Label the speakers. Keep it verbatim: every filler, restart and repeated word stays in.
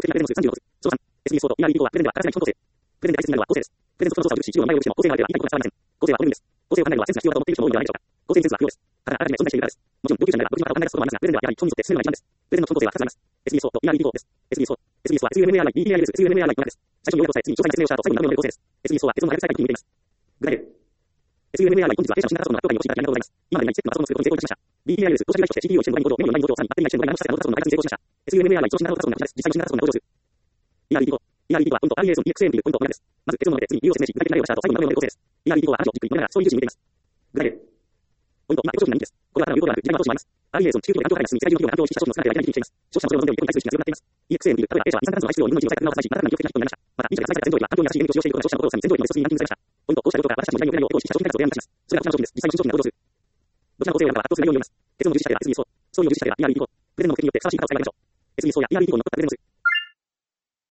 Speaker 1: 的なプレゼント数さんじゅうろく。そのさん、エスビーエス フォーと イーアールイー 以降は、プレゼンではからしない基本構成。プレゼンで大切になるのは構成です。プレゼントその操作を重視、一部の名前を許しても、構成があるでは言いたいことが伝わりません。構成はこれです。構成を考えるのは切な必要だと思っている人も多いのではないでしょうか。構成にセンスは不要です。ただ、あらかじめ存在しているからです。もちろん、同級者なら独自の方を考え出すこともありますが、プレゼンではやはり基本に沿って進めるのが一番です。プレゼントの基本構成はふたつあります。エスビーエス フォーと イーアールイー 以降です。エスビーエス フォー、エスビーエス は エスユーエムエーアールアイ、ビーイーアイエル です。エスユーエムエーアールアイ の中です。最初に要約をさえ、次に詳細な説明をした後、最後にまとめる構成です。エスビーエス フォーは結論の早く伝えたい時に向いています。具体例。エスユーエムエーアールアイ 本日は弊社の新型パソコンの発表会にお越しいただきありがとうございます。今までにないチェックのパソコンの設定を成功いたしました。ビーイーアイエル 動作機械として シーピーユー をいちてんご倍に増増、メモリよん倍に増、さらにバッテリーがいちてんご倍に長させたノートパソコンの開発に成功しました。エスユーエムエーアールアイ その新型パソコンの話です。実際の新型パソコンが登場する。イーアールイー 以降。イーアールイー はポイント アールイーエス を イーエックスエー というポイントをこれです。まず結論の上で次に理由を説明し、具体的な例をした後、最後にまとめる構成です。イーアールイー 以降は話をじっくり読みながら、そういう重視に向いています。具体例。ポイント、今、自己承認です。これはただの要項ではなく、実際の後もあります。アールイーエス の地球規模で環境開発に世界中の企業が環境を意識した商品の少なければいないとしています。消費者のそれを求める日本に対する意識が強まっています。イーエックスエー による、例えば弊社は二酸化炭素の排出量を日本一に抑えた車を採取、また新たな魅力的なヒットになりました。また、自社で開発された洗浄液は環境に優しい原料を使用していることで消費者の心をつかみ、洗浄液の一つにランキングされました。ポイント、こうした状況から私たちの時代に遅れないよう、エコを意識した商品開発を提案いたします。それがこちらの商品です。実際の新商品が登場する。どちらの構成を選ぶかは圧倒する内容によります。結論の重視者では エスビーエス フォー、総理の重視者では イーアールイー 以降。プレゼンの目的によってふさわしい方を使いましょう。エスビーエス フォー や イーアールイー 以降に残ったプレゼンの数。